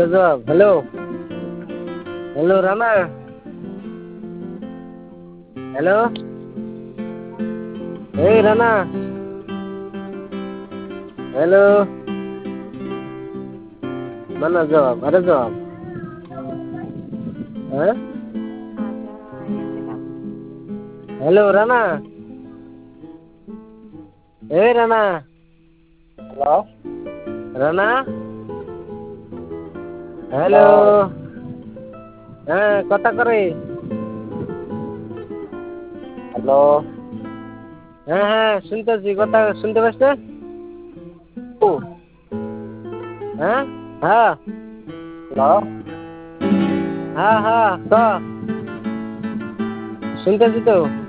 জবাব। Hello hello Rana. Hello এই Rana. Hello মানা জবাব, আরে জবাব। হ্যাঁ হ্যালো রানা। এই Rana. Hello Rana. Hello hello. হ্যাঁ কথা করে। হ্যালো হ্যাঁ হ্যাঁ শুনতেছি, কথা শুনতে পাস না? হ্যাঁ হ্যাঁ হ্যালো হ্যাঁ হ্যাঁ ক, শুনতেছি তো।